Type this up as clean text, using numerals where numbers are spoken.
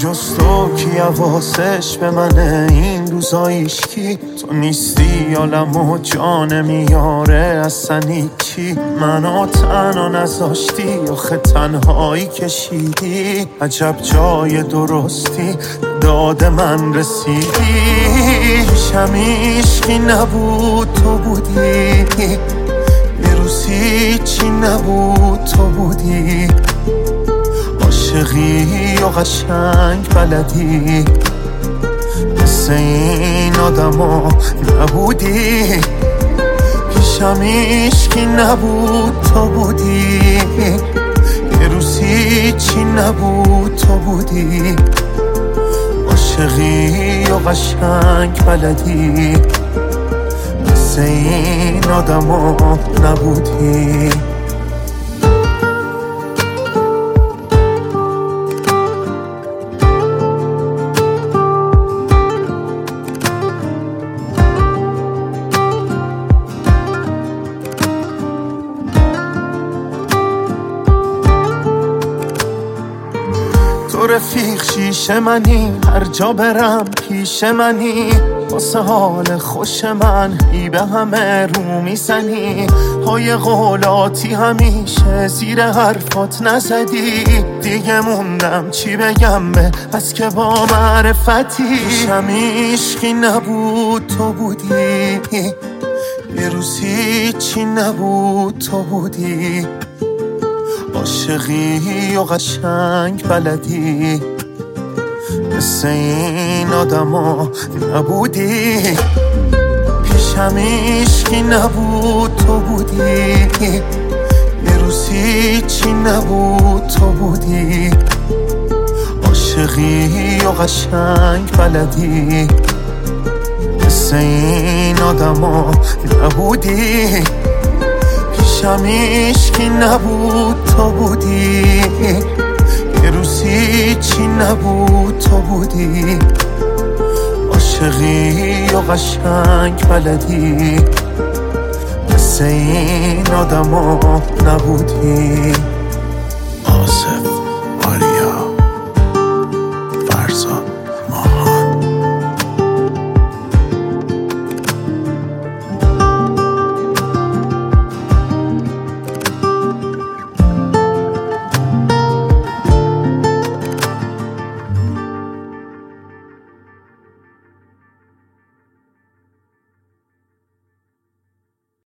جز تو کی حواسش به منه این روزا هیچکی؟ تو نیستی عالم و جان میاره اصلا هیچی. منو تنها نذاشتی آخه تنهایی کشیدی. عجب جای درستی داد من رسیدی. پیشم هیچکی نبود تو بودی، یه روزی چی نبود تو بودی. عاشقی و قشنگ بلدی، مثل این آدما نبودی. پیشم هیچکی نبود تو بودی، یه روزی چی نبود تو بودی. عاشقی و قشنگ بلدی، مثل این آدما نبودی. تو رفیق شیشه منی، هر جا برم پیش منی. واسه حال خوش من بی به همه رو میزنی. های قولاتی همیشه زیر حرفات نزدی. دیگه موندم چی بگم به بس که با معرفتی. پیشم هیچکی نبود تو بودی، یه روزی چی نبود تو بودی. عاشقی و قشنگ بلدی، مثل این آدما نبودی. پیشم هیچکی نبود تو بودی، یه روزی چی نبود تو بودی. عاشقی و قشنگ بلدی، مثل این آدما نبودی. پیشم هیچکی نبود تو بودی، یه روزی چی نبود تو بودی. عاشقی و قشنگ بلدی، مثل این آدما نبودی. آصف